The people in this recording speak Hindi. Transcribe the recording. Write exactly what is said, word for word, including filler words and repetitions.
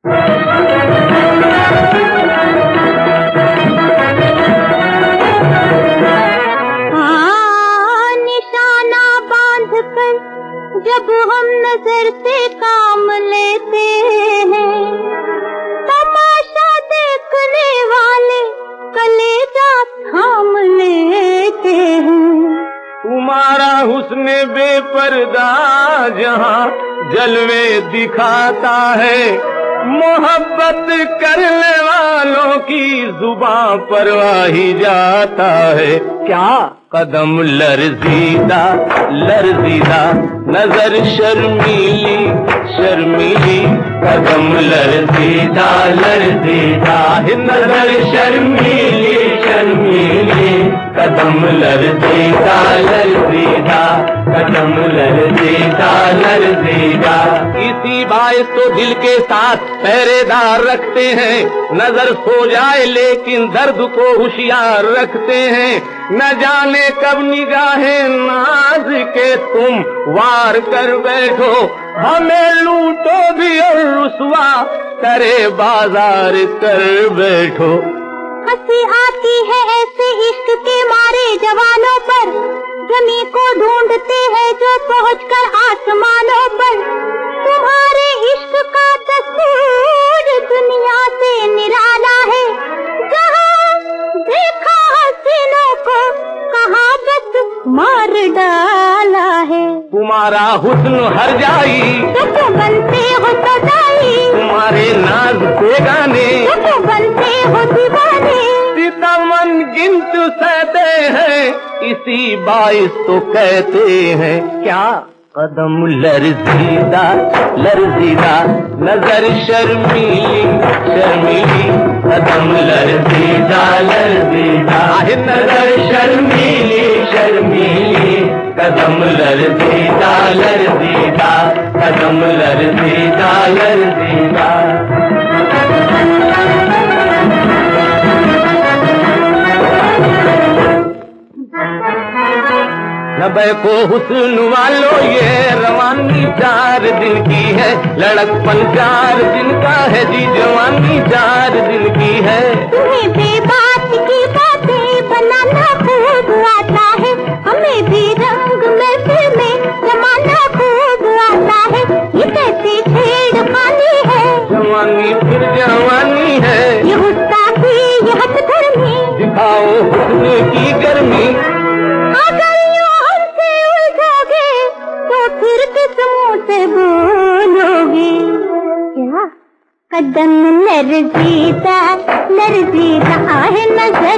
जब हम नजर से काम लेते हैं, तमाशा देखने वाले कलेजा थाम लेते हैं। तुम्हारा हुस्न बेपर्दा जहाँ जलवे दिखाता है, मोहब्बत करने वालों की जुबां पर वाही जाता है। क्या कदम लर्जीदा लर्जीदा, नजर शर्मीली शर्मीली, कदम लर्जीदा लर्जीदा, नजर शर्मीली शर्मीली, कदम लर्जीदा लर्जीदा, कदम लर्जीदा लर्जीदा। इसी बाइस तो दिल के साथ पहरेदार रखते हैं, नजर सो जाए लेकिन दर्द को होशियार रखते हैं। न जाने कब निगाहें नाज के तुम वार कर बैठो, हमें लूटो भी और रुसवा करे बाजार कर बैठो। हंसी आती है ऐसे इश्क के मारे जवानों पर, जमी को ढूंढते हैं जो पहुंचकर आसमानों पर। तुम्हारे इश्क का तस्वीर दुनिया से निराला है, जहाँ देखा हसीनों को कहाँ बस मार डाला है। तुम्हारा हुस्न हर जाई जब बनते हो सदाई, तुम्हारे नाज बेगाने जब बनते हो दीवाने। सितमन गिनत सहते हैं, इसी बाइस तो कहते हैं। क्या कदम लर्जीदा लर्जीदा, नजर शर्मीली शर्मीली, कदम लर्जीदा लर्जीदा, नजर शर्मीली शर्मीली, कदम लर्जीदा लर्जीदा, कदम लर्जीदा लर्जीदा। नबे को हुस्न वालों ये रवानी चार दिन की है, लड़कपन चार दिन का है जी, जवानी चार दिन की है। तुम्हें बेबात की बातें बनाना खूब आता है, हमें भी रंग महफिल में जमाना खूब आता है। ये कैसे छेड़खानी है, जवानी फिर जवानी है, ये गुस्ताखी ये हथधर्मी, दिखाओ हुस्न की गर्मी। अगर फिर किस मुँह से बोलोगे, क्या कदम लर्जीदा लर्जीदा, आहे नजर